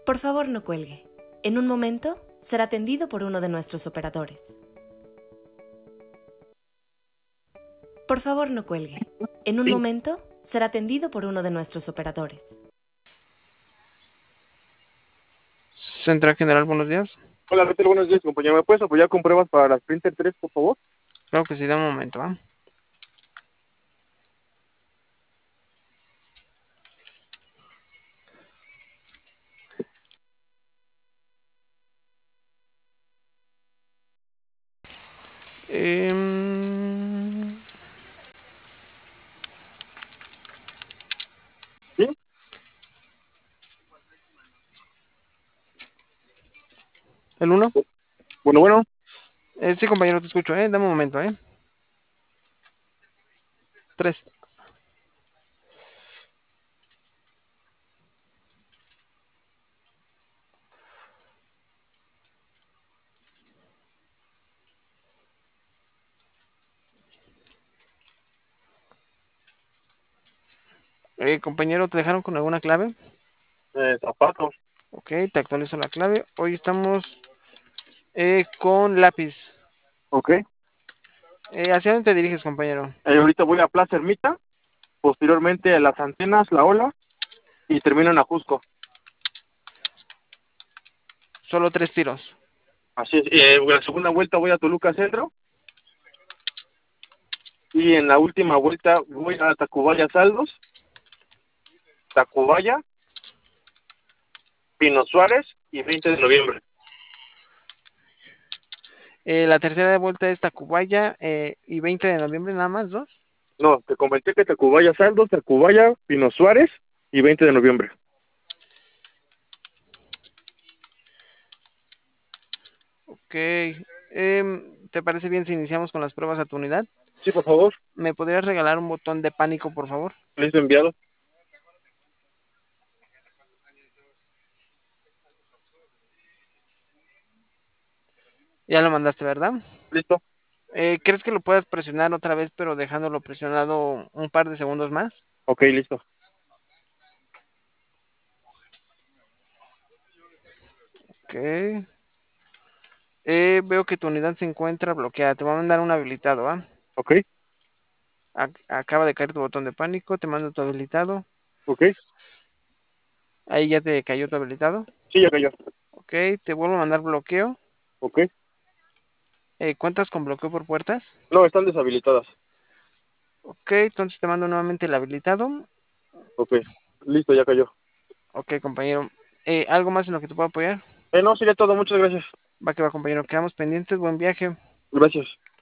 Por favor, no cuelgue. En un momento será atendido por uno de nuestros operadores. Por favor, no cuelgue. En un Sí. momento será atendido por uno de nuestros operadores. Central General, buenos días. Hola, Betel, buenos días, compañero. ¿Me puedes apoyar con pruebas para la Sprinter 3, por favor? Claro que sí, da un momento, ¿ah? Em, Sí. ¿El uno? Bueno. Sí, compañero, te escucho, ¿eh? Dame un momento, ¿eh? 3. Compañero, ¿te dejaron con alguna clave? Zapatos. Ok, te actualizo la clave. Hoy estamos con lápiz. Ok. ¿Hacia dónde te diriges, compañero? Ahorita voy a Plaza Ermita, posteriormente a las Antenas, La Ola, y termino en Ajusco. Solo 3 tiros. Así es. La segunda vuelta voy a Toluca Centro, y en la última vuelta voy a Tacubaya Saldos, Tacubaya, Pino Suárez y 20 de noviembre. La tercera vuelta es Tacubaya y 20 de noviembre, nada más, ¿dos? No, te comenté que Tacubaya Saldos, Tacubaya, Pino Suárez y 20 de noviembre. Ok. ¿Te parece bien si iniciamos con las pruebas a tu unidad? Sí, por favor. ¿Me podrías regalar un botón de pánico, por favor? Listo, enviado. Ya lo mandaste, ¿verdad? Listo. ¿Crees que lo puedas presionar otra vez, pero dejándolo presionado un par de segundos más? Ok, listo. Ok. Veo que tu unidad se encuentra bloqueada. Te voy a mandar un habilitado, ¿ah? Ok, Acaba de caer tu botón de pánico. Te mando tu habilitado. ok. Ahí ya te cayó tu habilitado. Sí, ya cayó. Ok, te vuelvo a mandar bloqueo. Ok. ¿Cuentas con bloqueo por puertas? No, están deshabilitadas. Ok, entonces te mando nuevamente el habilitado. Ok. Listo, ya cayó. Ok, compañero. ¿Algo más en lo que te puedo apoyar? No, sería todo. Muchas gracias. Va que va, compañero. Quedamos pendientes. Buen viaje. Gracias.